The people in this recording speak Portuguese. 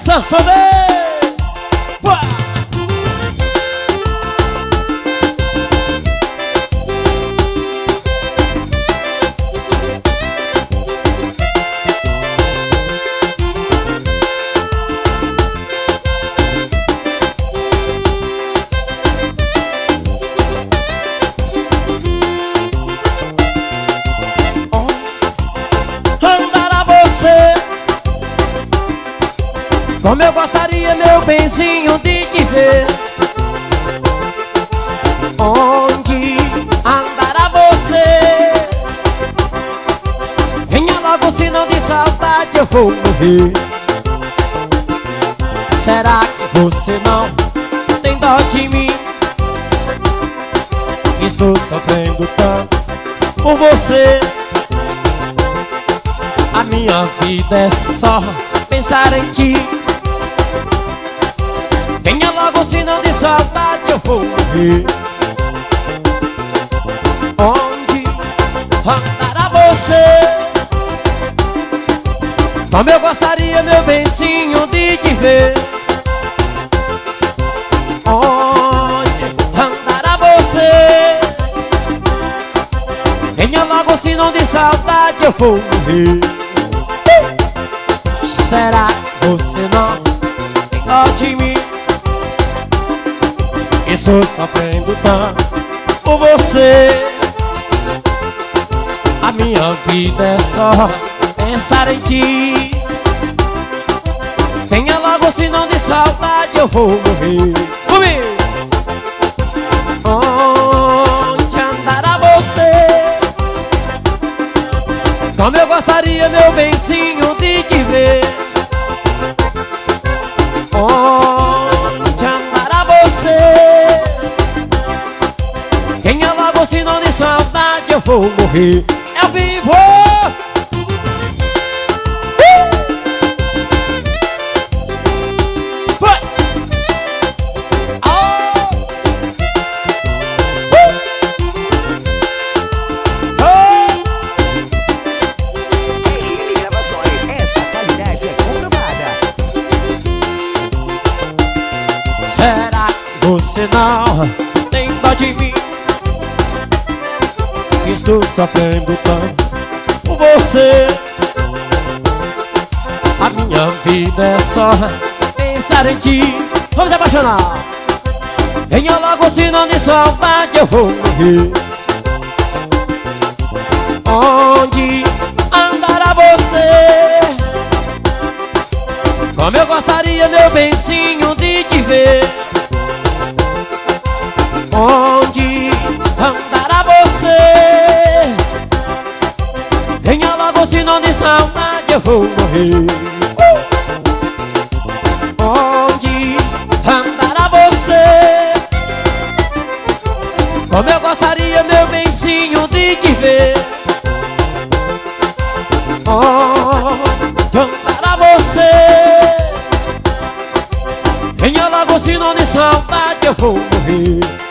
sanfoneiro. Como eu gostaria, meu benzinho, de te ver. Onde andará você? Venha logo, senão de saudade eu vou morrer. Será que você não tem dó de mim? Estou sofrendo tanto por você. A minha vida é só pensar em ti. Venha logo, senão de saudade eu vou morrer. Onde andará você? Como eu gostaria, meu benzinho, de te ver. Onde andará você? Venha logo, senão de saudade eu vou morrer. Será que você não tem dó de mim? Estou sofrendo tanto por você. A minha vida é só pensar em ti. Venha logo, senão de saudade eu vou morrer. Comigo! Onde andará você? Como eu gostaria, meu benzinho, de te ver. Onde andará você? Venha logo, senão de saudade eu vou morrer. É ao vivo! Vai! Ele Gravações, essa qualidade é comprovada. Será que você não tem dó de mim? Estou sofrendo tanto por você. A minha vida é só pensar em ti. Vamos se apaixonar. Venha logo, senão de saudade eu vou morrer. Onde andará você? Como eu gostaria, meu benzinho, de te ver. Onde andará você? Venha logo, senão de saudade eu vou morrer. Onde andará você? Como eu gostaria, meu benzinho, de te ver. Onde andará você? Venha logo, senão de saudade eu vou morrer.